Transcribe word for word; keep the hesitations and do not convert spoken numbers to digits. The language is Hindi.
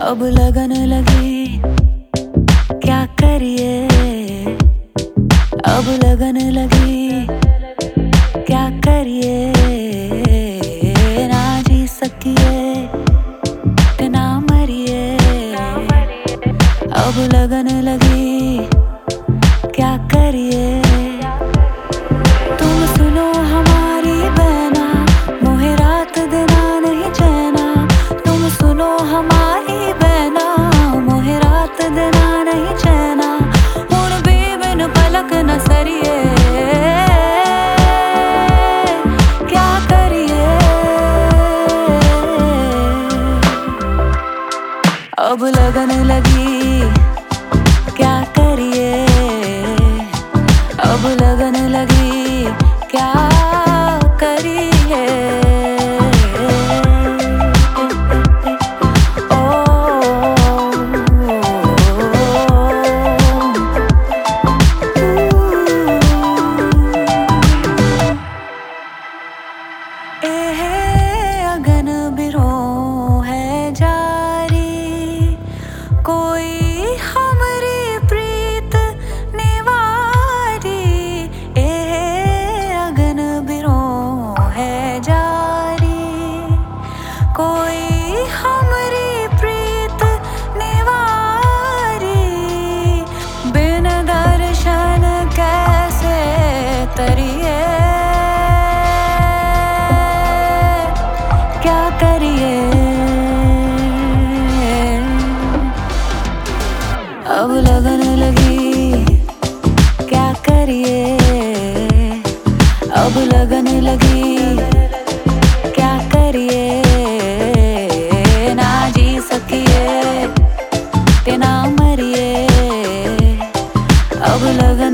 अब लगन लगी क्या करिए, अब लगन लगी क्या करिए, ना जी सकिए ना मरिए। अब लगन लगी क्या करिए, तुम सुनो हमारी बहना, मोहे रात देना नहीं चैना। तुम सुनो हमारी बहना, मोहे रात देना नहीं चैना। हुण भी बिन पलक न सरिए, क्या करिए। अब लगन लगी क्या करिए, अब लगन लगी क्या करिए। ओ, ए अगन बिरो है जारी, कोई हमरी प्रीत निवारी। ए अगन बिरो है जारी, कोई हमरी प्रीत निवारी। बिन दर्शन कैसे तरिए, क्या करिए। अब लगन लगी क्या करिए, अब लगन लगी क्या करिए, ना जी सकिए ते ना मरिए। अब लगन